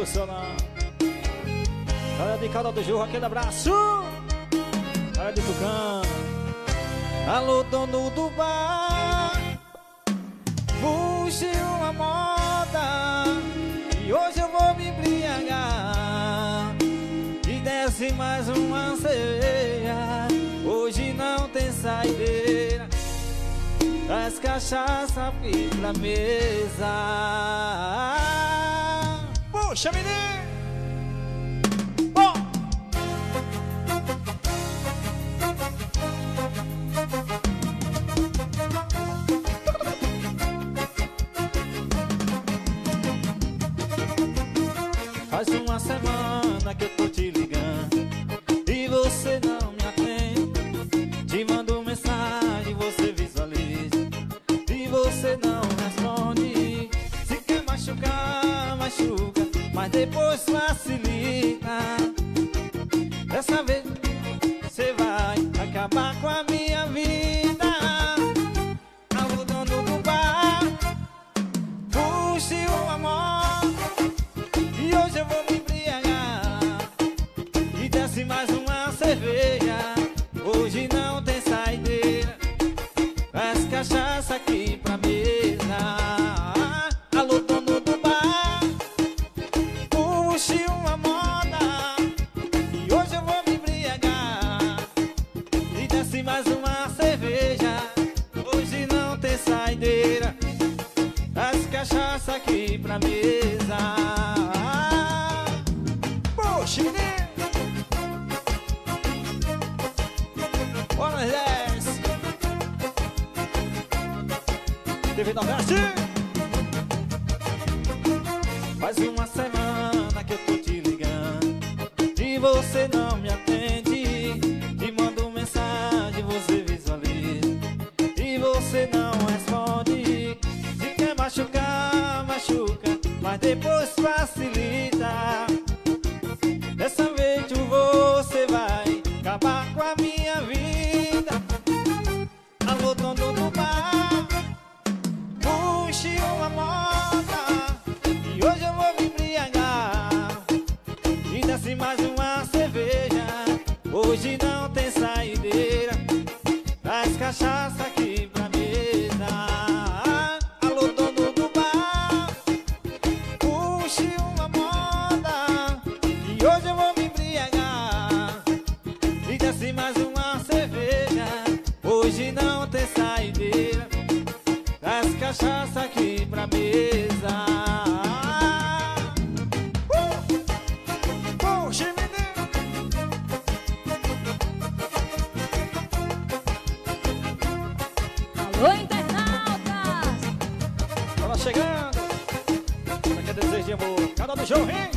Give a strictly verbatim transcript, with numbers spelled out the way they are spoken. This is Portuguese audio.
emocionar. Galera de Calda do Jorro, aquele abraço. Galera de Tucano. Alô, dono do bar, puxe uma moda e hoje eu vou me embriagar. E desce mais uma cerveja, hoje não tem saideira. Traz cachaça aqui pra mesa. Puxa, menino! Faz uma semana que eu tô te ligando e você não me atende. Te mando mensagem, você visualiza e você não responde. Se quer machucar, machuca, mas depois facilita. Dessa vez você vai acabar com a minha vida. Alô, dono do bar, puxe uma moto e hoje eu vou me embriagar. E desce mais uma cerveja, hoje não tem saideira. Traz cachaça aqui pra mesa. Alô, dono do bar, puxe uma moda e hoje eu vou me embriagar. E desce mais uma cerveja, hoje não tem saideira. Traz cachaça aqui pra mesa. Puxa, menino! Bora, dez! T V Nordeste! Faz uma semana que eu tô te ligando e você não me atende. Te mando mensagem, você visualiza e você não responde. Se quer machucar, machuca, mas depois facilita. Dessa vez você vai acabar com a minha vida. Alô, dono do bar, puxe uma moda e hoje eu vou me embriagar. E desce mais uma cerveja, hoje não tem saideira. Traz cachaça aqui pra mesa. Alô, dono do bar, puxe uma moda e hoje eu vou me embriagar. E desce mais uma cerveja, hoje não tem saideira. Traz cachaça aqui pra mesa. Uh! Puxa, menino! Alô, internautas! Ela chegando. Pra que desejo de amor? Cada do Jorro, hein?